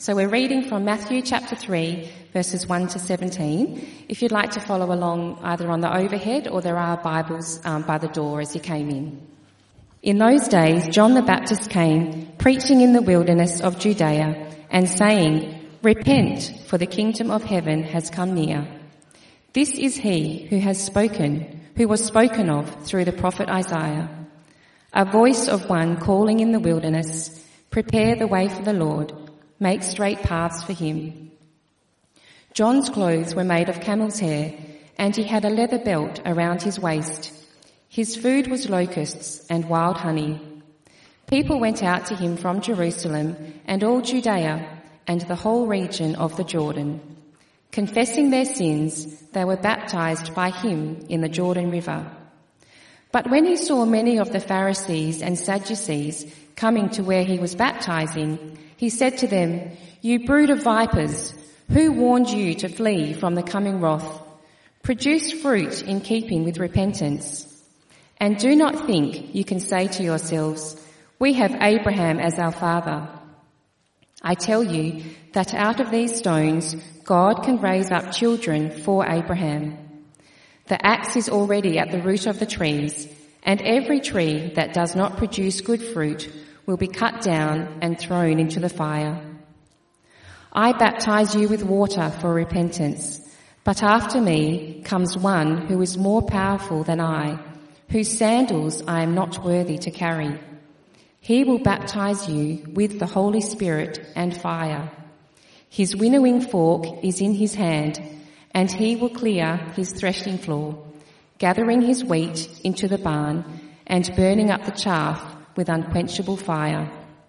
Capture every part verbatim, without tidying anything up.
So we're reading from Matthew chapter three, verses one to seventeen. If you'd like to follow along either on the overhead or there are Bibles um, by the door as you came in. In those days, John the Baptist came, preaching in the wilderness of Judea and saying, "Repent, for the kingdom of heaven has come near." This is he who has spoken, who was spoken of through the prophet Isaiah. A voice of one calling in the wilderness, "Prepare the way for the Lord, make straight paths for him." John's clothes were made of camel's hair, and he had a leather belt around his waist. His food was locusts and wild honey. People went out to him from Jerusalem and all Judea and the whole region of the Jordan. Confessing their sins, they were baptized by him in the Jordan River. But when he saw many of the Pharisees and Sadducees coming to where he was baptizing, he said to them, "You brood of vipers, who warned you to flee from the coming wrath? Produce fruit in keeping with repentance. And do not think you can say to yourselves, 'We have Abraham as our father.' I tell you that out of these stones God can raise up children for Abraham. The axe is already at the root of the trees, and every tree that does not produce good fruit will be cut down and thrown into the fire. I baptize you with water for repentance, but after me comes one who is more powerful than I, whose sandals I am not worthy to carry. He will baptize you with the Holy Spirit and fire. His winnowing fork is in his hand, and he will clear his threshing floor, gathering his wheat into the barn and burning up the chaff with unquenchable fire."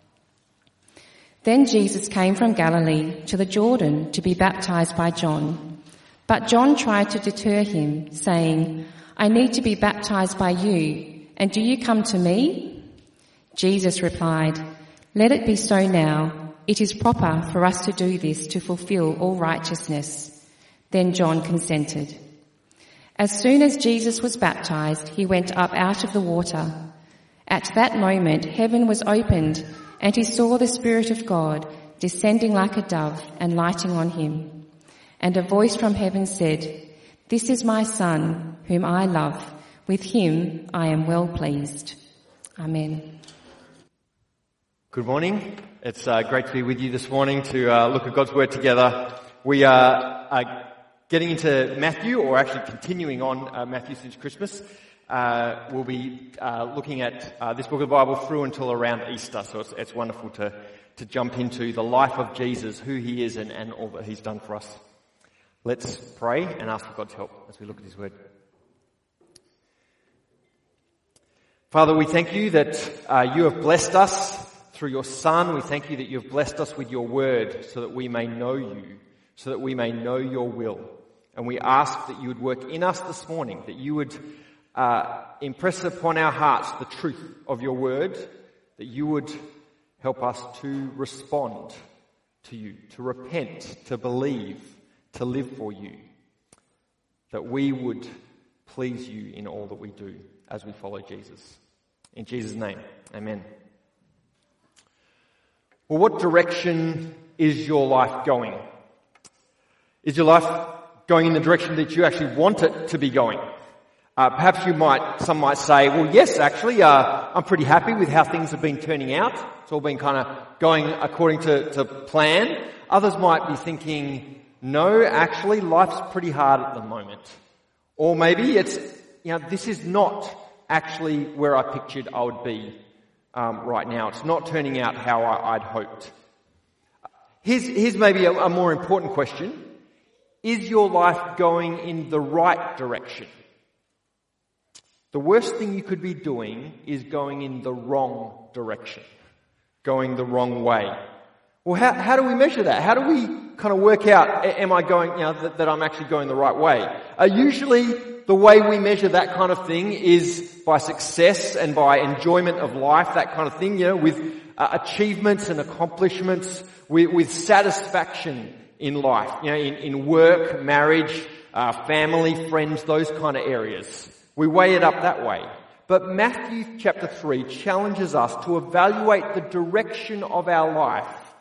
Then Jesus came from Galilee to the Jordan to be baptized by John. But John tried to deter him, saying, "I need to be baptized by you, and do you come to me?" Jesus replied, "Let it be so now. It is proper for us to do this to fulfill all righteousness." Then John consented. As soon as Jesus was baptized, he went up out of the water. At that moment, heaven was opened, and he saw the Spirit of God descending like a dove and lighting on him. And a voice from heaven said, "This is my Son, whom I love. With him I am well pleased." Amen. Good morning. It's uh, great to be with you this morning to uh, look at God's Word together. We are uh, getting into Matthew, or actually continuing on uh, Matthew since Christmas. Uh, we'll be uh, looking at uh, this book of the Bible through until around Easter, so it's, it's wonderful to, to jump into the life of Jesus, who he is and, and all that he's done for us. Let's pray and ask for God's help as we look at his Word. Father, we thank you that uh, you have blessed us through your Son. We thank you that you have blessed us with your Word so that we may know you, so that we may know your will. And we ask that you would work in us this morning, that you would uh, impress upon our hearts the truth of your Word, that you would help us to respond to you, to repent, to believe, to live for you, that we would please you in all that we do as we follow Jesus. In Jesus' name, amen. Well, what direction is your life going? Is your life going in the direction that you actually want it to be going? Uh, perhaps you might, some might say, well, yes, actually, uh, I'm pretty happy with how things have been turning out. It's all been kind of going according to, to plan. Others might be thinking, no, actually, life's pretty hard at the moment. Or maybe it's, you know, this is not actually where I pictured I would be um, right now. It's not turning out how I, I'd hoped. Here's, here's maybe a, a more important question. Is your life going in the right direction? The worst thing you could be doing is going in the wrong direction, going the wrong way. Well, how, how do we measure that? How do we kind of work out, am I going, you know, that, that I'm actually going the right way? Uh, usually the way we measure that kind of thing is by success and by enjoyment of life, that kind of thing, you know, with uh, achievements and accomplishments, with, with satisfaction in life, you know, in, in work, marriage, uh, family, friends, those kind of areas. We weigh it up that way. But Matthew chapter three challenges us to evaluate the direction of our life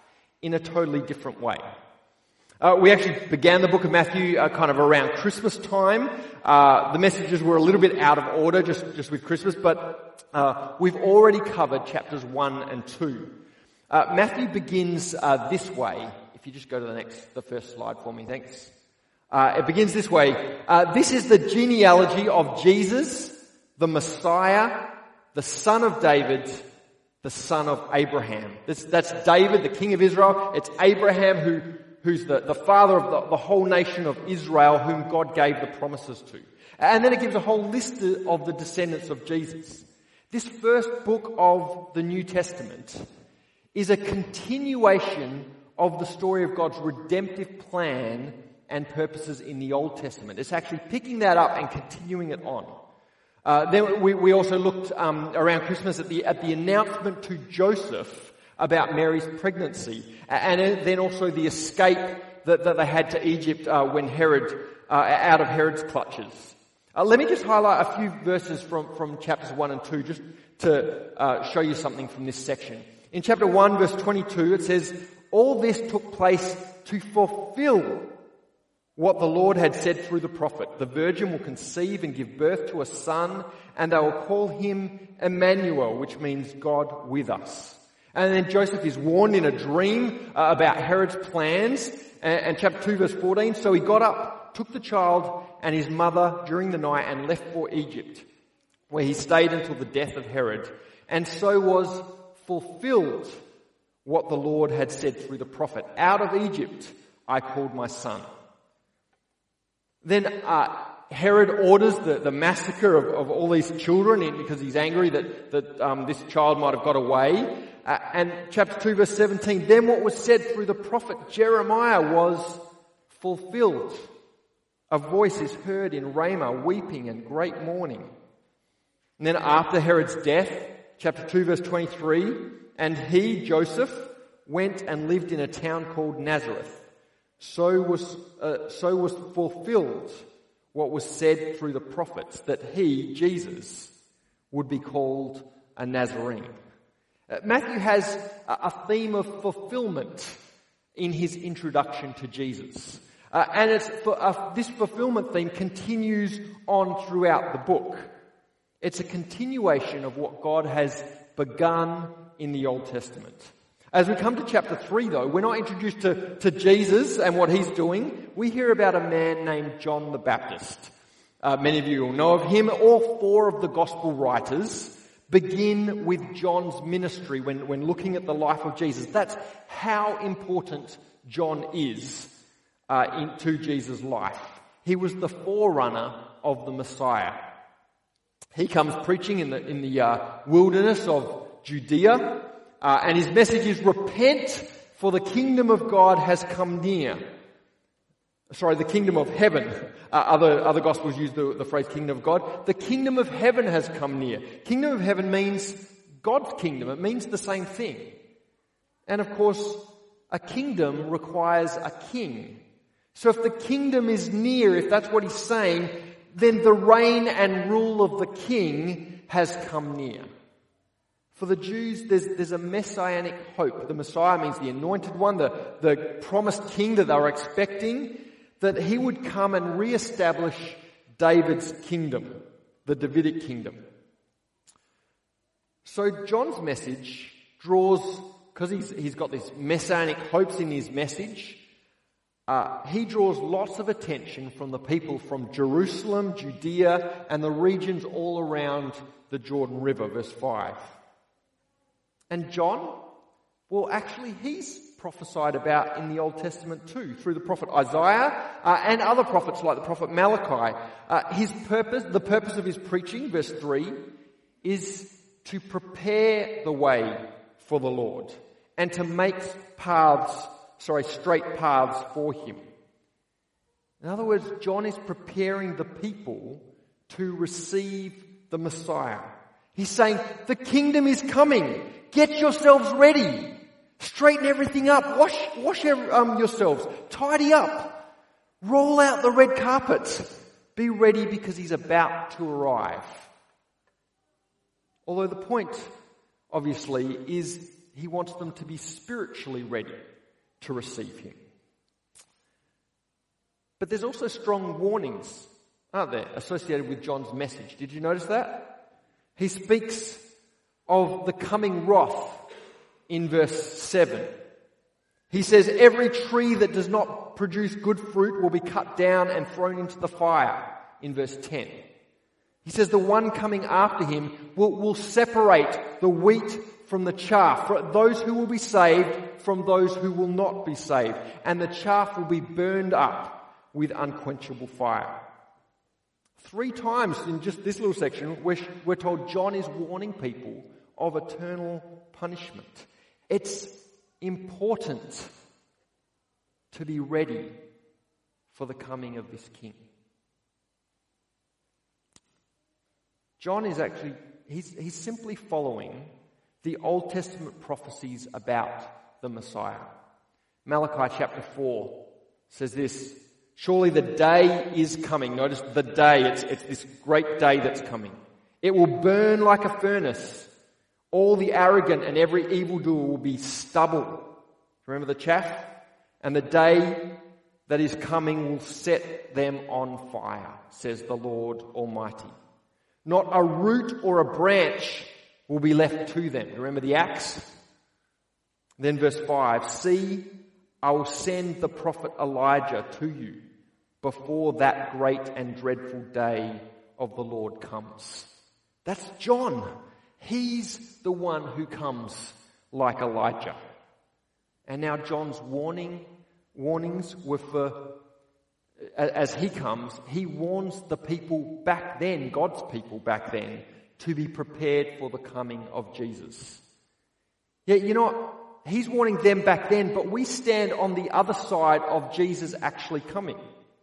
in a totally different way. Uh, we actually began the book of Matthew uh, kind of around Christmas time. Uh, the messages were a little bit out of order just, just with Christmas, but uh, we've already covered chapters one and two. Uh, Matthew begins uh, this way. If you just go to the next, the first slide for me, thanks. Uh, it begins this way. Uh, this is the genealogy of Jesus, the Messiah, the son of David, the son of Abraham. This, that's David, the king of Israel. It's Abraham who who's the, the father of the, the whole nation of Israel, whom God gave the promises to. And then it gives a whole list of the descendants of Jesus. This first book of the New Testament is a continuation of the story of God's redemptive plan and purposes in the Old Testament. It's actually picking that up and continuing it on. Uh, then we, we also looked um, around Christmas at the at the announcement to Joseph about Mary's pregnancy, and then also the escape that, that they had to Egypt uh, when Herod, uh, out of Herod's clutches. Uh, let me just highlight a few verses from, from chapters one and two, just to uh, show you something from this section. In chapter one, verse twenty-two, it says, "All this took place to fulfill what the Lord had said through the prophet. The virgin will conceive and give birth to a son, and they will call him Emmanuel," which means God with us. And then Joseph is warned in a dream uh, about Herod's plans. And, and chapter two, verse fourteen, "So he got up, took the child and his mother during the night and left for Egypt, where he stayed until the death of Herod. And so was fulfilled what the Lord had said through the prophet. Out of Egypt I called my son." Then uh, Herod orders the, the massacre of, of all these children because he's angry that, that um, this child might have got away. Uh, and chapter two, verse seventeen, "Then what was said through the prophet Jeremiah was fulfilled. A voice is heard in Ramah, weeping and great mourning." And then after Herod's death, chapter two, verse twenty-three, "And he, Joseph, went and lived in a town called Nazareth. So was, uh, so was fulfilled what was said through the prophets, that he, Jesus, would be called a Nazarene." Uh, Matthew has a, a theme of fulfillment in his introduction to Jesus. Uh, and it's for, uh, this fulfillment theme continues on throughout the book. It's a continuation of what God has begun in the Old Testament. As we come to chapter three, though, we're not introduced to, to Jesus and what he's doing. We hear about a man named John the Baptist. Uh, many of you will know of him. All four of the gospel writers begin with John's ministry when, when looking at the life of Jesus. That's how important John is uh, into Jesus' life. He was the forerunner of the Messiah. He comes preaching in the in the uh, wilderness of Judea, uh, and his message is, "Repent, for the kingdom of God has come near." Sorry, the kingdom of heaven. Uh, other other gospels use the, the phrase "kingdom of God." The kingdom of heaven has come near. Kingdom of heaven means God's kingdom. It means the same thing. And of course, a kingdom requires a king. So if the kingdom is near, if that's what he's saying, then the reign and rule of the king has come near. For the Jews, there's, there's a messianic hope. The Messiah means the anointed one, the, the promised king that they were expecting, that he would come and re-establish David's kingdom, the Davidic kingdom. So John's message draws, because he's, he's got these messianic hopes in his message, Uh, he draws lots of attention from the people from Jerusalem, Judea, and the regions all around the Jordan River, verse five. And John, well, actually he's prophesied about in the Old Testament too, through the prophet Isaiah uh, and other prophets like the prophet Malachi. Uh, his purpose, the purpose of his preaching, verse three, is to prepare the way for the Lord and to make paths Sorry, straight paths for him. In other words, John is preparing the people to receive the Messiah. He's saying, the kingdom is coming. Get yourselves ready. Straighten everything up. Wash, wash um, yourselves. Tidy up. Roll out the red carpet. Be ready because he's about to arrive. Although the point, obviously, is he wants them to be spiritually ready. to receive him. But there's also strong warnings, aren't there, associated with John's message. Did you notice that? He speaks of the coming wrath in verse seven. He says, every tree that does not produce good fruit will be cut down and thrown into the fire, in verse ten. He says the one coming after him will, will separate the wheat from the chaff, for those who will be saved from those who will not be saved, and the chaff will be burned up with unquenchable fire. Three times in just this little section, we're, we're told John is warning people of eternal punishment. It's important to be ready for the coming of this king. John is actually, he's, he's simply following the Old Testament prophecies about the Messiah. Malachi chapter four says this, surely the day is coming. Notice the day, it's, it's this great day that's coming. It will burn like a furnace. All the arrogant and every evildoer will be stubble. Remember the chaff? And the day that is coming will set them on fire, says the Lord Almighty. Not a root or a branch will be left to them. Remember the axe? Then verse five, see, I will send the prophet Elijah to you before that great and dreadful day of the Lord comes. That's John. He's the one who comes like Elijah. And now John's warning, warnings were for, as he comes, he warns the people back then, God's people back then, to be prepared for the coming of Jesus. Yeah, you know what? He's warning them back then, but we stand on the other side of Jesus actually coming.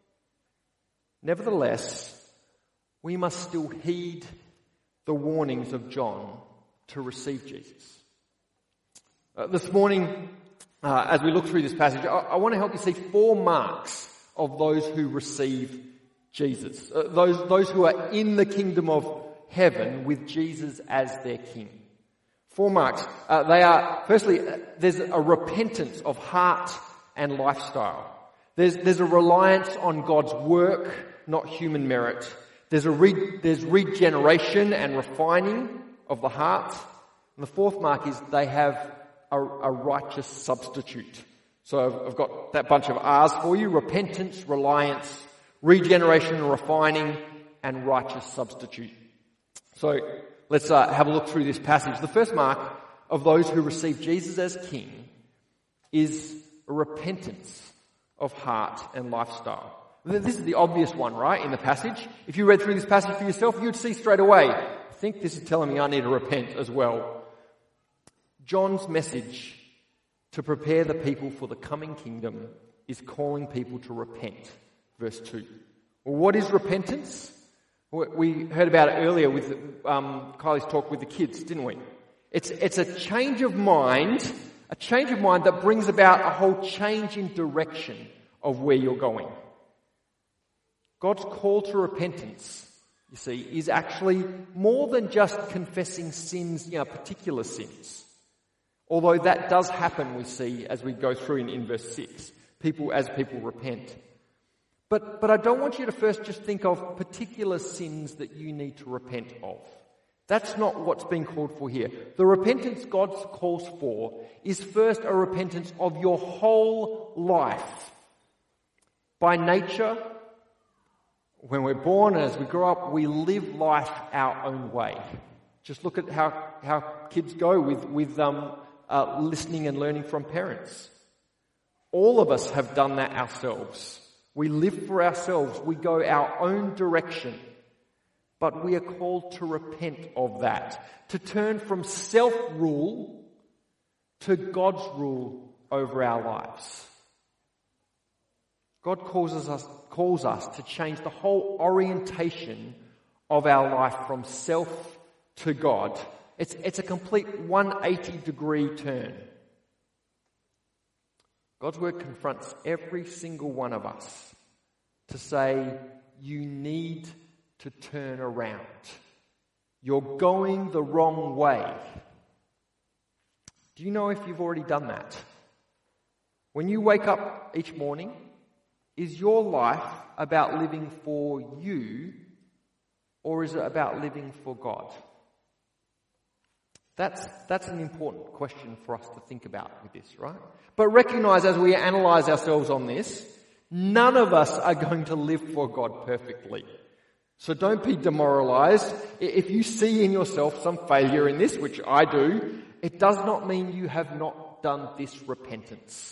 Nevertheless, we must still heed the warnings of John to receive Jesus. Uh, this morning, uh, as we look through this passage, I, I want to help you see four marks of those who receive Jesus. Uh, those, those who are in the kingdom of heaven with Jesus as their king. Four marks. Uh, they are, firstly, uh, there's a repentance of heart and lifestyle. There's, there's a reliance on God's work, not human merit. There's a re, there's regeneration and refining of the heart. And the fourth mark is they have a, a righteous substitute. So I've, I've got that bunch of R's for you. Repentance, reliance, regeneration and refining, and righteous substitute. So let's uh, have a look through this passage. The first mark of those who receive Jesus as king is a repentance of heart and lifestyle. This is the obvious one, right, in the passage. If you read through this passage for yourself, you'd see straight away, I think this is telling me I need to repent as well. John's message to prepare the people for the coming kingdom is calling people to repent. Verse two. Well, what is repentance? We heard about it earlier with um, Kylie's talk with the kids, didn't we? It's, it's a change of mind, a change of mind that brings about a whole change in direction of where you're going. God's call to repentance, you see, is actually more than just confessing sins, you know, particular sins. Although that does happen, we see, as we go through in, in verse six, people as people repent. But, but I don't want you to first just think of particular sins that you need to repent of. That's not what's being called for here. The repentance God calls for is first a repentance of your whole life. By nature, when we're born and as we grow up, we live life our own way. Just look at how, how kids go with, with um, uh, listening and learning from parents. All of us have done that ourselves. We live for ourselves. We go our own direction. But we are called to repent of that, to turn from self-rule to God's rule over our lives. God causes us, calls us to change the whole orientation of our life from self to God. It's, it's a complete one hundred eighty degree turn. God's word confronts every single one of us to say, you need to turn around. You're going the wrong way. Do you know if you've already done that? When you wake up each morning, is your life about living for you, or is it about living for God? That's, that's an important question for us to think about with this, right? But recognise as we analyse ourselves on this, none of us are going to live for God perfectly. So don't be demoralised. If you see in yourself some failure in this, which I do, it does not mean you have not done this repentance.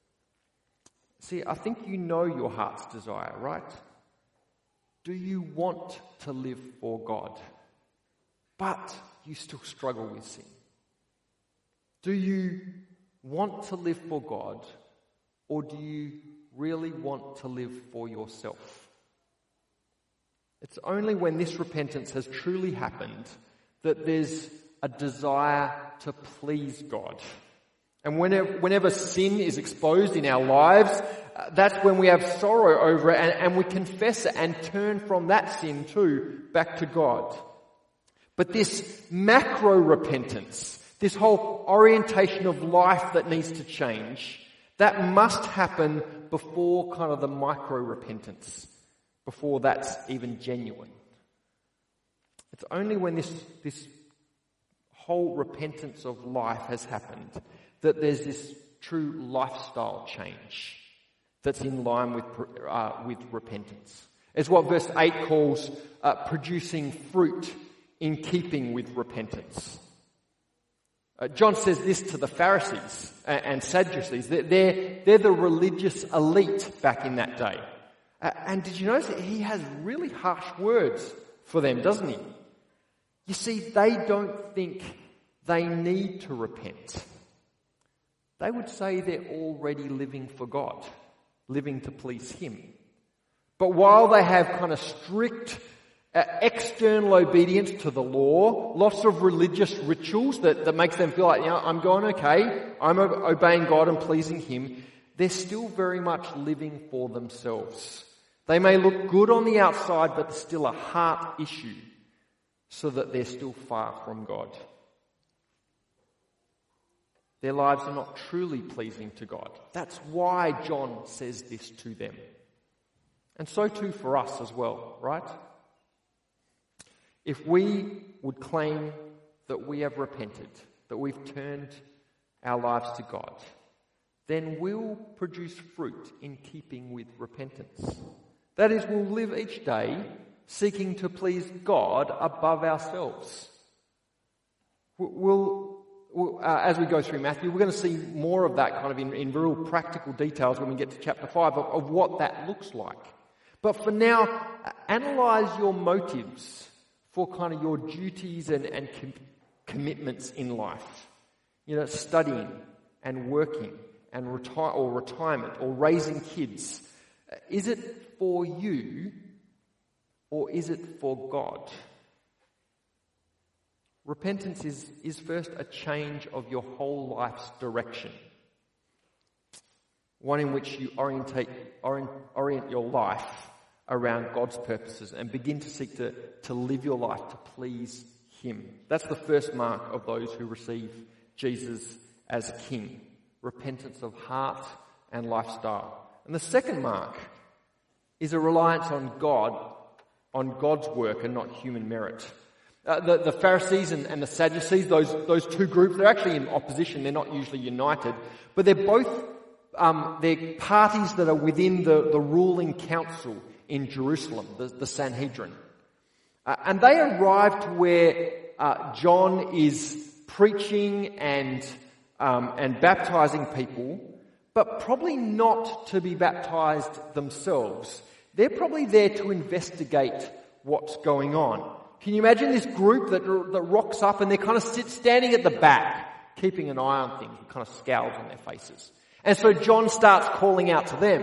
See, I think you know your heart's desire, right? Do you want to live for God? But you still struggle with sin. Do you want to live for God, or do you really want to live for yourself? It's only when this repentance has truly happened that there's a desire to please God. And whenever, whenever sin is exposed in our lives, uh, that's when we have sorrow over it and, and we confess it and turn from that sin too back to God. But this macro repentance, this whole orientation of life that needs to change, that must happen before kind of the micro repentance, before that's even genuine. It's only when this, this whole repentance of life has happened that there's this true lifestyle change that's in line with uh, with repentance. It's what verse eight calls uh, producing fruit in keeping with repentance. Uh, John says this to the Pharisees and, and Sadducees. They're, they're, they're the religious elite back in that day. Uh, and did you notice that he has really harsh words for them, doesn't he? You see, they don't think they need to repent. They would say they're already living for God, living to please Him. But while they have kind of strict uh, external obedience to the law, lots of religious rituals that, that makes them feel like, you know, I'm going okay, I'm obeying God and pleasing Him, they're still very much living for themselves. They may look good on the outside, but there's still a heart issue, so that they're still far from God. Their lives are not truly pleasing to God. That's why John says this to them. And so too for us as well, right? If we would claim that we have repented, that we've turned our lives to God, then we'll produce fruit in keeping with repentance. That is, we'll live each day seeking to please God above ourselves. We'll, we'll uh, as we go through Matthew, we're going to see more of that kind of in, in real practical details when we get to chapter five of, of what that looks like. But for now, analyse your motives for kind of your duties and, and com- commitments in life. You know, studying and working and retire or retirement or raising kids. Is it for you, or is it for God? Repentance is, is first a change of your whole life's direction. One in which you orientate, orient, orient your life around God's purposes and begin to seek to, to live your life to please Him. That's the first mark of those who receive Jesus as King. Repentance of heart and lifestyle. And the second mark is a reliance on God, on God's work and not human merit. Uh, the, the Pharisees and, and the Sadducees, those, those two groups, they're actually in opposition. They're not usually united, but they're both, um, they're parties that are within the, the ruling council in Jerusalem, the, the Sanhedrin. Uh, and they arrive to where uh, John is preaching and um, and baptizing people, but probably not to be baptized themselves. They're probably there to investigate what's going on. Can you imagine this group that, that rocks up and they kind of sit standing at the back, keeping an eye on things, with kind of scowls on their faces. And so John starts calling out to them.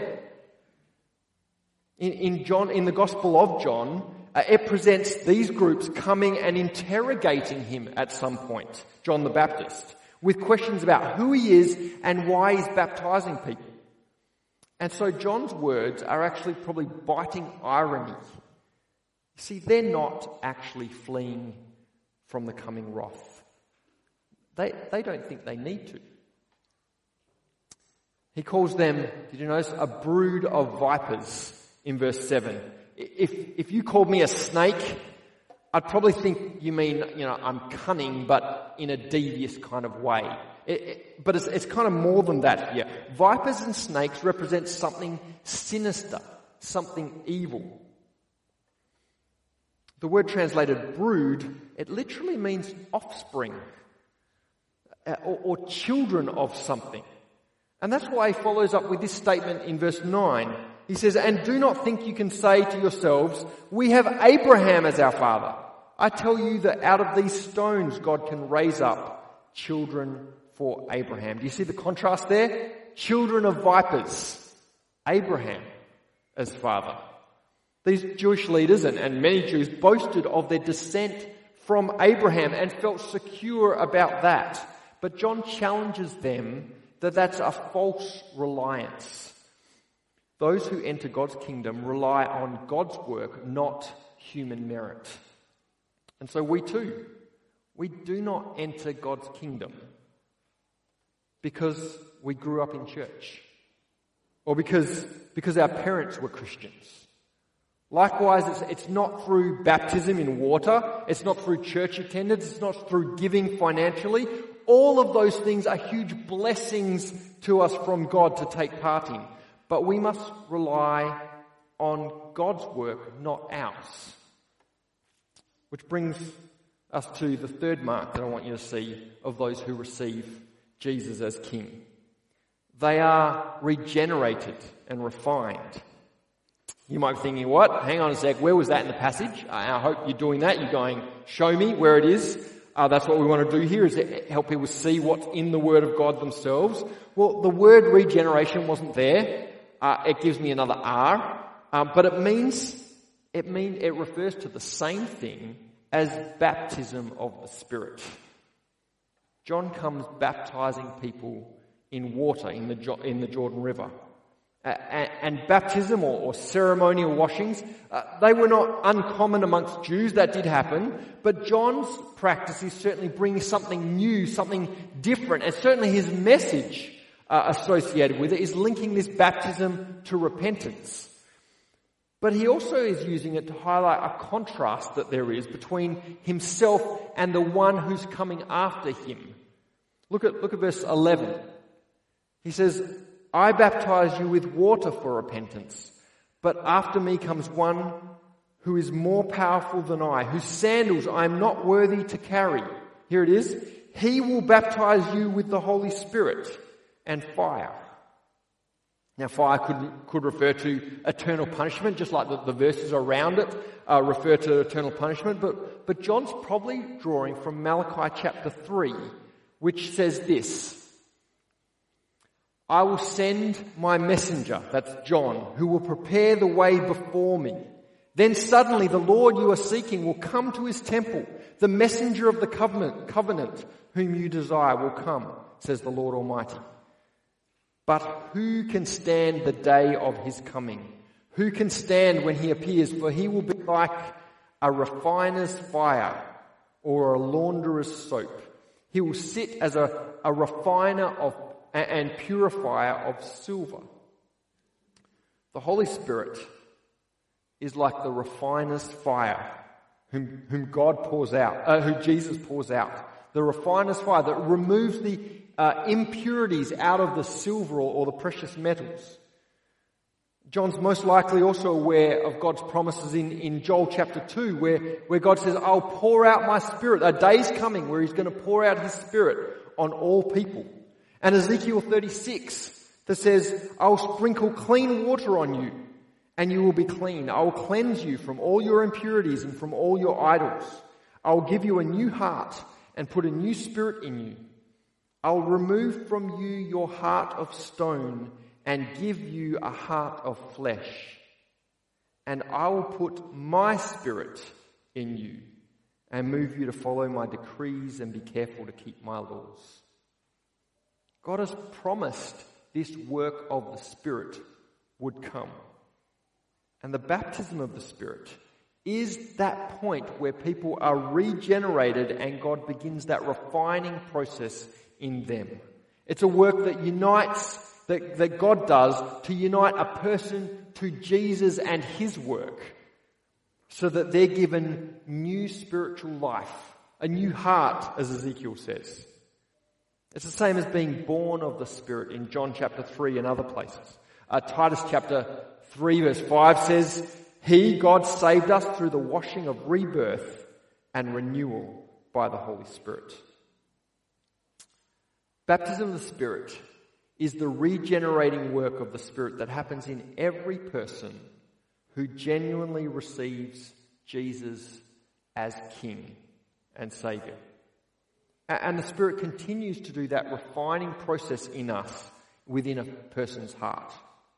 In, in John, in the Gospel of John, uh, it presents these groups coming and interrogating him at some point, John the Baptist, with questions about who he is and why he's baptizing people. And so John's words are actually probably biting irony. You see, they're not actually fleeing from the coming wrath. They, they don't think they need to. He calls them, did you notice, a brood of vipers in verse seven. If, if you called me a snake, I'd probably think you mean, you know, I'm cunning, but in a devious kind of way. It, it, but it's, it's kind of more than that here. Vipers and snakes represent something sinister, something evil. The word translated brood, it literally means offspring uh, or, or children of something. And that's why he follows up with this statement in verse nine. He says, and do not think you can say to yourselves, we have Abraham as our father. I tell you that out of these stones God can raise up children for Abraham. Do you see the contrast there? Children of vipers. Abraham as father. These Jewish leaders and, and many Jews boasted of their descent from Abraham and felt secure about that. But John challenges them that that's a false reliance. Those who enter God's kingdom rely on God's work, not human merit. And so we too, we do not enter God's kingdom because we grew up in church or because, because our parents were Christians. Likewise, it's, it's not through baptism in water, it's not through church attendance, it's not through giving financially. All of those things are huge blessings to us from God to take part in. But we must rely on God's work, not ours. Which brings us to the third mark that I want you to see of those who receive Jesus as King. They are regenerated and refined. You might be thinking, what? Hang on a sec, where was that in the passage? I hope you're doing that. You're going, show me where it is. Uh, that's what we want to do here, is help people see what's in the Word of God themselves. Well, the word regeneration wasn't there. Uh, it gives me another R, um, but it means it mean it refers to the same thing as baptism of the Spirit. John comes baptizing people in water in the in the Jordan River, uh, and, and baptism or, or ceremonial washings, uh, they were not uncommon amongst Jews. That did happen, but John's practice is certainly bringing something new, something different, and certainly his message Uh, associated with it is linking this baptism to repentance. But he also is using it to highlight a contrast that there is between himself and the one who's coming after him. Look at, look at verse eleven. He says, I baptize you with water for repentance, but after me comes one who is more powerful than I, whose sandals I am not worthy to carry. Here it is. He will baptize you with the Holy Spirit and fire. Now, fire could could refer to eternal punishment, just like the, the verses around it uh, refer to eternal punishment. But but John's probably drawing from Malachi chapter three, which says this: I will send my messenger, that's John, who will prepare the way before me. Then suddenly the Lord you are seeking will come to his temple. The messenger of the covenant, covenant whom you desire will come, says the Lord Almighty. But who can stand the day of his coming? Who can stand when he appears? For he will be like a refiner's fire or a launderer's soap. He will sit as a, a refiner of and purifier of silver. The Holy Spirit is like the refiner's fire whom, whom God pours out, uh, who Jesus pours out. The refiner's fire that removes the Uh, impurities out of the silver or, or the precious metals. John's most likely also aware of God's promises in, in Joel chapter two, where, where God says, I'll pour out my Spirit. A day's coming where he's going to pour out his Spirit on all people. And Ezekiel thirty-six that says, I'll sprinkle clean water on you and you will be clean. I will cleanse you from all your impurities and from all your idols. I will give you a new heart and put a new spirit in you. I'll remove from you your heart of stone and give you a heart of flesh. And I will put my Spirit in you and move you to follow my decrees and be careful to keep my laws. God has promised this work of the Spirit would come. And the baptism of the Spirit is that point where people are regenerated and God begins that refining process in them. It's a work that unites that, that God does to unite a person to Jesus and his work so that they're given new spiritual life, a new heart, as Ezekiel says. It's the same as being born of the Spirit in John chapter three and other places. Uh, Titus chapter three verse five says, He, God, saved us through the washing of rebirth and renewal by the Holy Spirit. Baptism of the Spirit is the regenerating work of the Spirit that happens in every person who genuinely receives Jesus as King and Saviour. And the Spirit continues to do that refining process in us within a person's heart.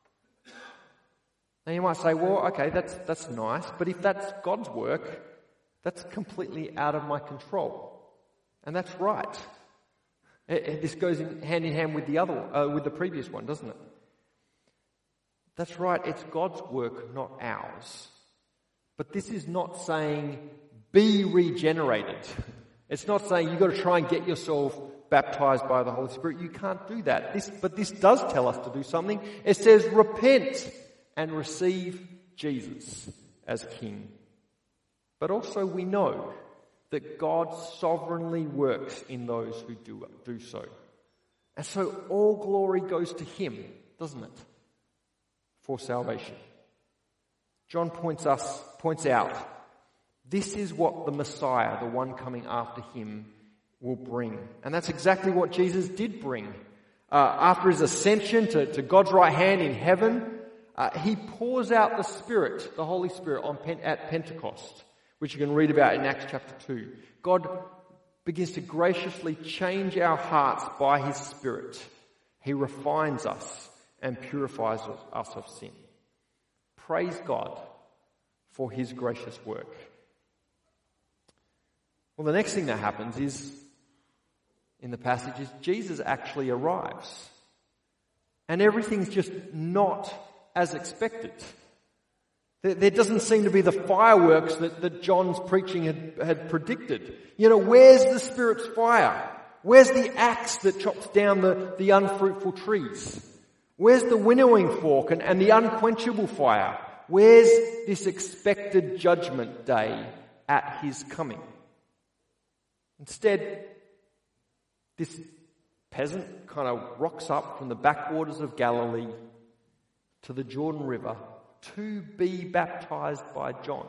Now you might say, well, okay, that's, that's nice, but if that's God's work, that's completely out of my control. And that's right. It, it, this goes in, hand in hand with the other, uh, with the previous one, doesn't it? That's right, it's God's work, not ours. But this is not saying be regenerated. It's not saying you've got to try and get yourself baptized by the Holy Spirit. You can't do that. This, but this does tell us to do something. It says repent and receive Jesus as King. But also we know that God sovereignly works in those who do, do so. And so all glory goes to Him, doesn't it? For salvation. John points us, points out, this is what the Messiah, the one coming after Him, will bring. And that's exactly what Jesus did bring. Uh, after His ascension to, to God's right hand in heaven, uh, He pours out the Spirit, the Holy Spirit, on Pen- at Pentecost, which you can read about in Acts chapter two. God begins to graciously change our hearts by His Spirit. He refines us and purifies us of sin. Praise God for His gracious work. Well, the next thing that happens is, in the passage, is Jesus actually arrives. And everything's just not as expected. There, there doesn't seem to be the fireworks that, that John's preaching had, had predicted. You know, where's the Spirit's fire? Where's the axe that chops down the, the unfruitful trees? Where's the winnowing fork and, and the unquenchable fire? Where's this expected judgment day at His coming? Instead, this peasant kind of rocks up from the backwaters of Galilee to the Jordan River to be baptized by John.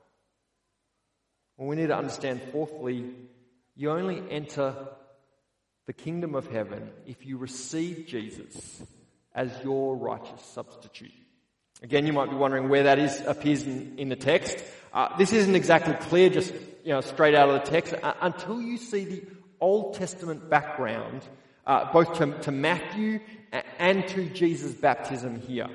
Well, we need to understand, fourthly, you only enter the kingdom of heaven if you receive Jesus as your righteous substitute. Again, you might be wondering where that is appears in, in the text. Uh, this isn't exactly clear, just you know, straight out of the text, uh, until you see the Old Testament background, uh, both to, to Matthew and to Jesus' baptism here.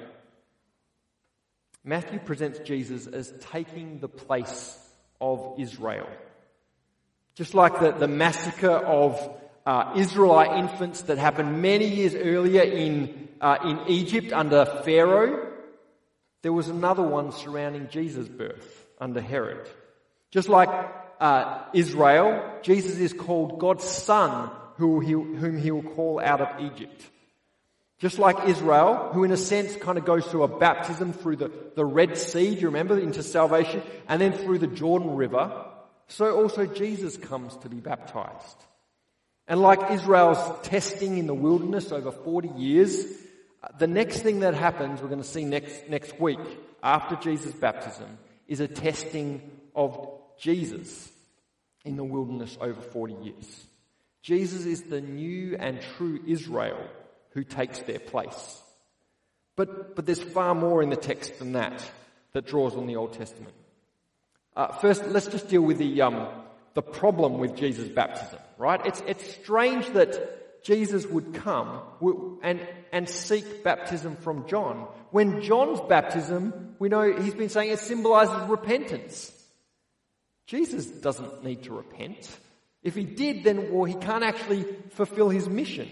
Matthew presents Jesus as taking the place of Israel. Just like the, the massacre of uh, Israelite infants that happened many years earlier in, uh, in Egypt under Pharaoh, there was another one surrounding Jesus' birth under Herod. Just like uh, Israel, Jesus is called God's son, who he, whom he will call out of Egypt. Just like Israel, who in a sense kind of goes through a baptism through the, the Red Sea, do you remember, into salvation, and then through the Jordan River, so also Jesus comes to be baptized. And like Israel's testing in the wilderness over forty years, the next thing that happens, we're going to see next, next week, after Jesus' baptism, is a testing of Jesus in the wilderness over forty years. Jesus is the new and true Israel who takes their place. But, but there's far more in the text than that, that draws on the Old Testament. Uh, first, let's just deal with the, um, the problem with Jesus' baptism, right? It's, it's strange that Jesus would come and, and seek baptism from John, when John's baptism, we know he's been saying it symbolizes repentance. Jesus doesn't need to repent. If he did, then well, he can't actually fulfill his mission.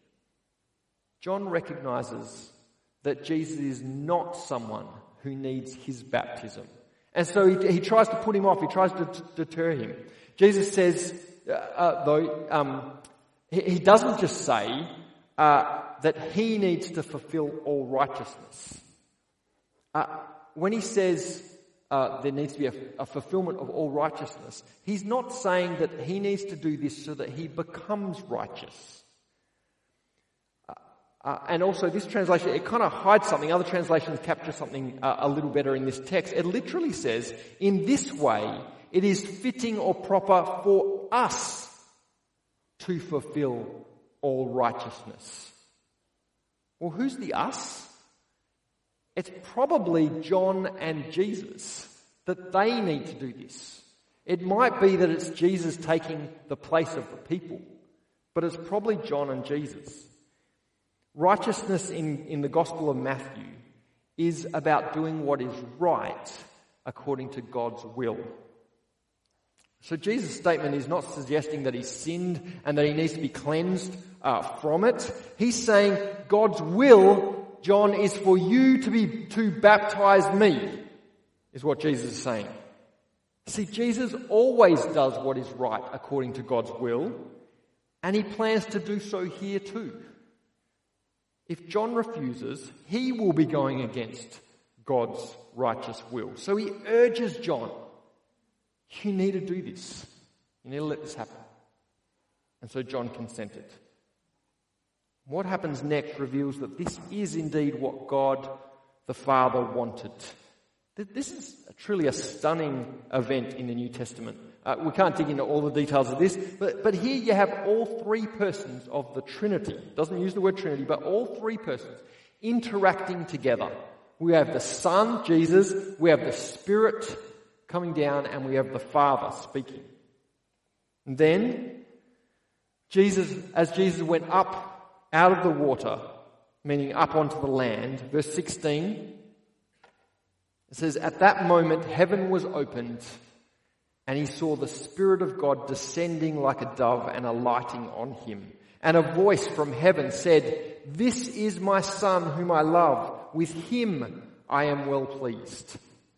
John recognizes that Jesus is not someone who needs his baptism. And so he, he tries to put him off. He tries to t- deter him. Jesus says, uh, uh, though, um, he, he doesn't just say, uh, that he needs to fulfill all righteousness. Uh, when he says uh, there needs to be a, a fulfillment of all righteousness, he's not saying that he needs to do this so that he becomes righteous. Uh, uh, and also this translation, it kind of hides something. Other translations capture something uh, a little better in this text. It literally says, in this way, it is fitting or proper for us to fulfill all righteousness. Well, who's the us? It's probably John and Jesus, that they need to do this. It might be that it's Jesus taking the place of the people, but it's probably John and Jesus. Righteousness in, in the Gospel of Matthew is about doing what is right according to God's will. So Jesus' statement is not suggesting that he's sinned and that he needs to be cleansed uh, from it. He's saying God's will, John, is for you to be to baptize me, is what Jesus is saying. See, Jesus always does what is right according to God's will, and he plans to do so here too. If John refuses, he will be going against God's righteous will. So he urges John, you need to do this. You need to let this happen. And so John consented. What happens next reveals that this is indeed what God the Father wanted. This is truly a stunning event in the New Testament. Uh, we can't dig into all the details of this, but, but here you have all three persons of the Trinity. It doesn't use the word Trinity, but all three persons interacting together. We have the Son, Jesus, we have the Spirit coming down, and we have the Father speaking. And then, Jesus, as Jesus went up out of the water, meaning up onto the land, verse sixteen, it says, at that moment heaven was opened, and he saw the Spirit of God descending like a dove and alighting on him. And a voice from heaven said, this is my Son whom I love. With him I am well pleased.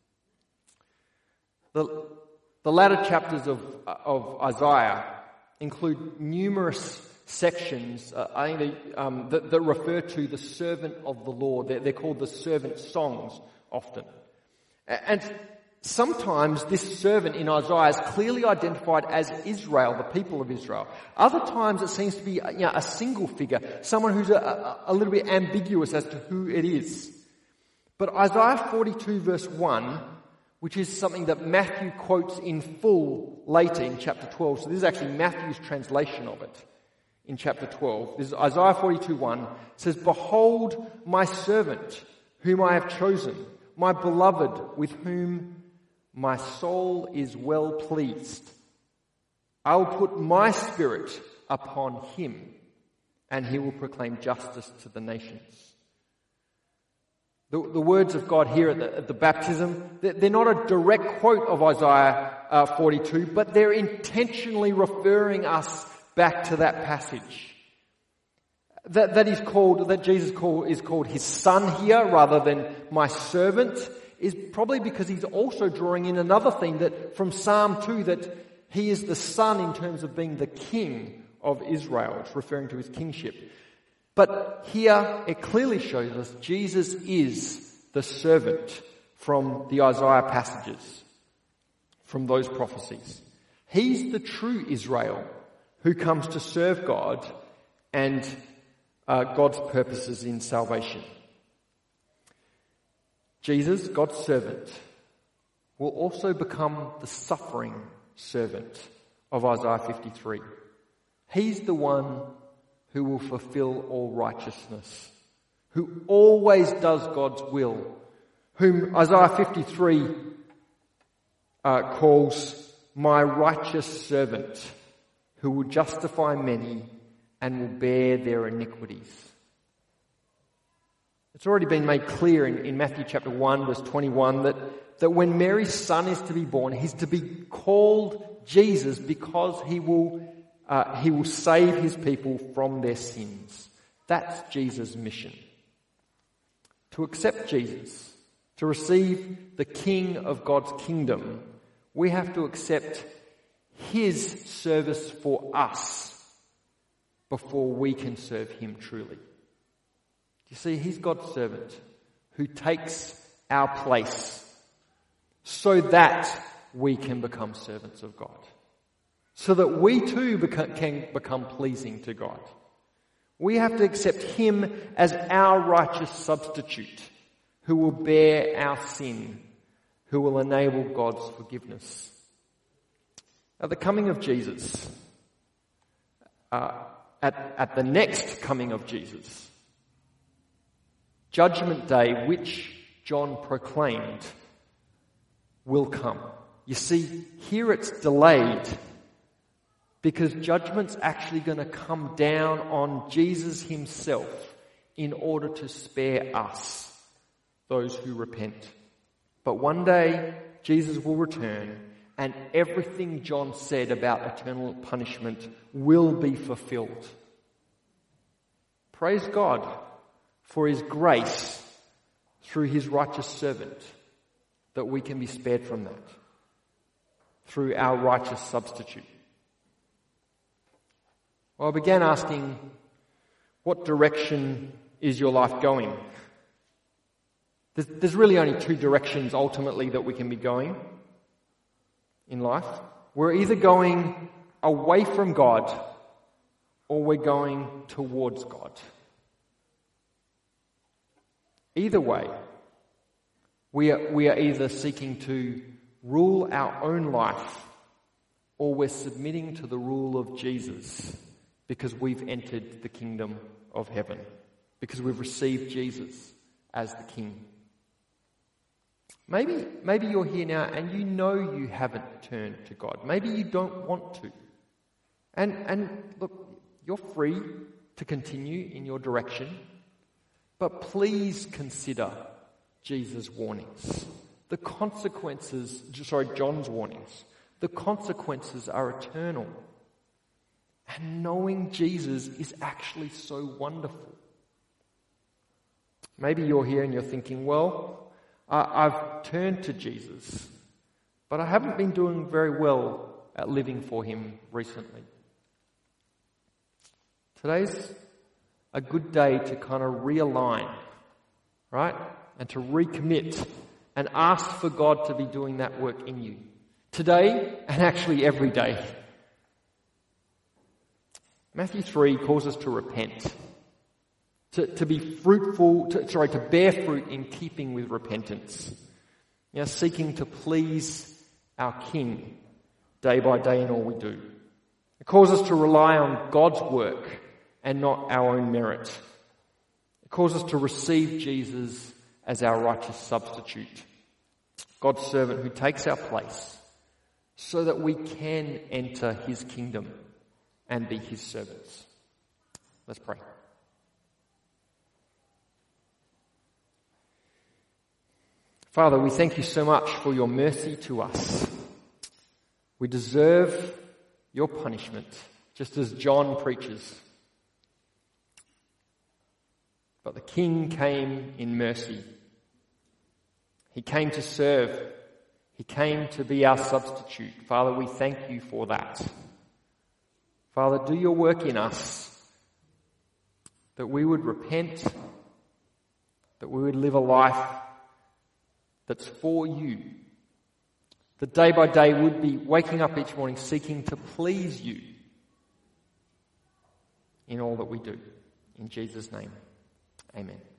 The, the latter chapters of, of Isaiah include numerous sections, uh, I think they, um, that, that refer to the servant of the Lord. They're, they're called the servant songs often. And sometimes this servant in Isaiah is clearly identified as Israel, the people of Israel. Other times it seems to be, you know, a single figure, someone who's a, a, a little bit ambiguous as to who it is. But Isaiah forty-two verse one, which is something that Matthew quotes in full later in chapter twelve. So this is actually Matthew's translation of it in chapter twelve. This is Isaiah forty-two one. It says, behold my servant whom I have chosen, my beloved with whom my soul is well pleased. I will put my spirit upon him, and he will proclaim justice to the nations. The, the words of God here at the, at the baptism, they're, they're not a direct quote of Isaiah uh, forty-two, but they're intentionally referring us back to that passage. That, that is called, that Jesus call, is called his Son here rather than my servant, is probably because he's also drawing in another theme that from Psalm two, that he is the Son in terms of being the King of Israel. It's referring to his kingship. But here it clearly shows us Jesus is the servant from the Isaiah passages, from those prophecies. He's the true Israel who comes to serve God and uh, God's purposes in salvation. Jesus, God's servant, will also become the suffering servant of Isaiah fifty-three. He's the one who will fulfill all righteousness, who always does God's will, whom Isaiah fifty-three uh, calls my righteous servant, who will justify many and will bear their iniquities. It's already been made clear in, in Matthew chapter one, verse twenty-one, that, that when Mary's son is to be born, he's to be called Jesus because he will uh, he will save his people from their sins. That's Jesus' mission. To accept Jesus, to receive the King of God's kingdom, we have to accept his service for us before we can serve him truly. You see, he's God's servant who takes our place so that we can become servants of God. So that we too beca- can become pleasing to God. We have to accept him as our righteous substitute who will bear our sin, who will enable God's forgiveness. At the coming of Jesus, uh, at, at the next coming of Jesus, Judgment Day, which John proclaimed, will come. You see, here it's delayed because judgment's actually going to come down on Jesus himself in order to spare us, those who repent. But one day, Jesus will return and everything John said about eternal punishment will be fulfilled. Praise God for his grace through his righteous servant, that we can be spared from that through our righteous substitute. Well, I began asking, what direction is your life going? There's, there's really only two directions ultimately that we can be going in life. We're either going away from God or we're going towards God. Either way, we are, we are either seeking to rule our own life or we're submitting to the rule of Jesus because we've entered the kingdom of heaven, because we've received Jesus as the King. Maybe, maybe you're here now and you know you haven't turned to God. Maybe you don't want to. And, and look, you're free to continue in your direction, but please consider Jesus' warnings. The consequences, sorry, John's warnings. The consequences are eternal. And knowing Jesus is actually so wonderful. Maybe you're here and you're thinking, well, I've turned to Jesus, but I haven't been doing very well at living for him recently. Today's a good day to kind of realign, right? And to recommit and ask for God to be doing that work in you. Today, and actually every day. Matthew three calls us to repent. To, to be fruitful, to, sorry, to bear fruit in keeping with repentance. You know, seeking to please our King day by day in all we do. It calls us to rely on God's work and not our own merit. It calls us to receive Jesus as our righteous substitute. God's servant who takes our place so that we can enter his kingdom and be his servants. Let's pray. Father, we thank you so much for your mercy to us. We deserve your punishment, just as John preaches. But the King came in mercy. He came to serve. He came to be our substitute. Father, we thank you for that. Father, do your work in us, that we would repent, that we would live a life that's for you. That day by day would be waking up each morning seeking to please you in all that we do. In Jesus' name, amen.